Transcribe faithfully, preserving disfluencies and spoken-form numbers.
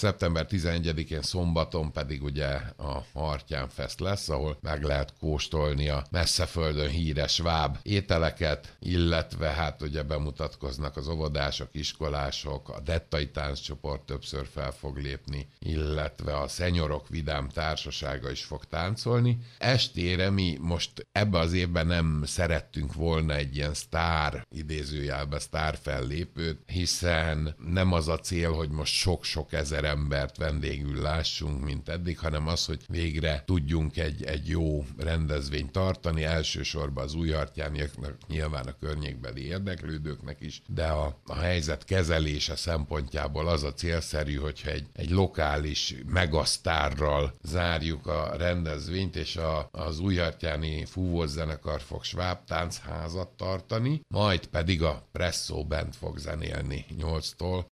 szeptember tizenegyedikén szombaton pedig ugye a Hartyán Fest lesz, ahol meg lehet kóstolni a messzeföldön híres sváb ételeket, illetve hát ugye bemutatkoznak az óvodások, iskolások, a dettai tánccsoport többször fel fog lépni, illetve a szenyorok vidám társasága is fog táncolni. Estére mi most ebbe az évben nem szerettünk volna egy ilyen sztár, idézőjelbe sztár fellépőt, hiszen nem az a cél, hogy most sok-sok ezer embert vendégül lássunk, mint eddig, hanem az, hogy végre tudjunk egy, egy jó rendezvényt tartani, elsősorban az újhartyániaknak, nyilván a környékbeli érdeklődőknek is, de a, a helyzet kezelése szempontjából az a célszerű, hogyha egy, egy lokális megasztárral zárjuk a rendezvényt, és a, az újhartyáni fúvózenekar fog sváb táncházat tartani, majd pedig a Presszó Band fog zenélni nyolctól